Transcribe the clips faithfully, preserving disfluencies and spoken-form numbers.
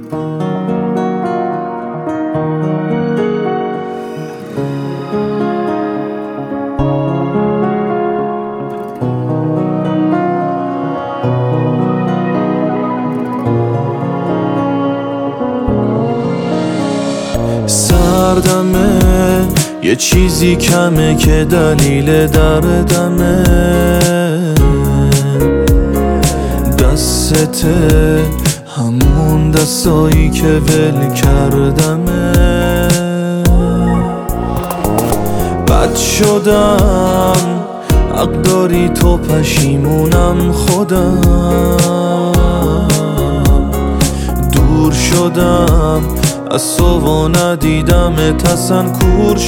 سردمه یه چیزی کمه که دلیل دردمه، دستته همون دستایی که ول کردمه. بد شدم حق داری تو، پشیمونم خودم. دور شدم از تو و ندیدمت، اصلا کور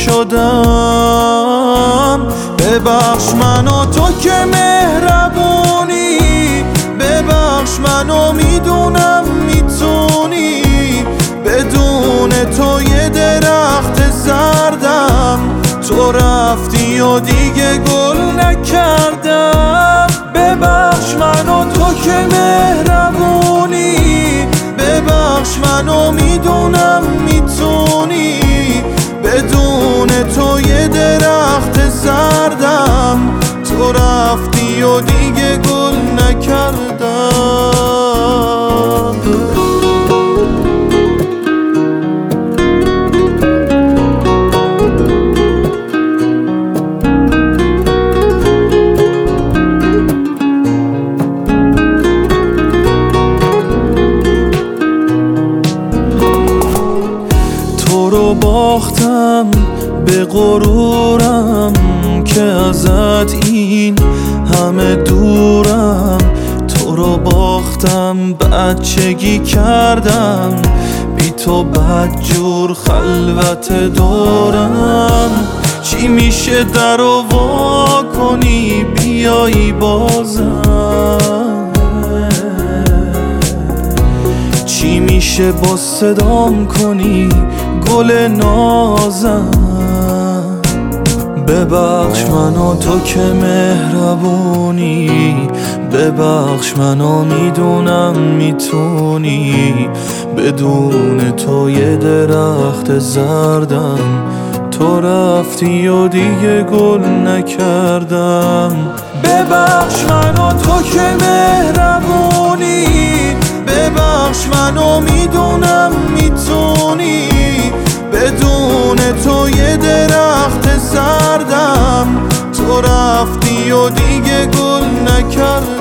شدم. ببخش منو تو که مهربونی، ببخش منو میدونم میتونی. بدون تو یه درخت زردم، تو رفتی و دیگه گل نکردم. ببخش منو تو که مهربونی، ببخش منو میدونم میتونی. بدون تو یه درخت زردم، تو رفتی و دیگه گل نکردم. تو رو باختم به غرورم که ازت این همه دورم. تو رو باختم بچگی کردم، بی تو بدجور خلوت دورم. چی میشه در رو وا کنی بیایی بازم؟ چی میشه با صدام کنی گل نازم؟ ببخش منو تو که مهربونی، ببخش منو میدونم میتونی. بدون تو یه درخت زردم، تو رفتی و دیگه گل نکردم. ببخش منو تو که مهربونی، ببخش منو میدونم میتونی. بدون تو یه درخت زردم، تو رفتی و دیگه گل نکردم.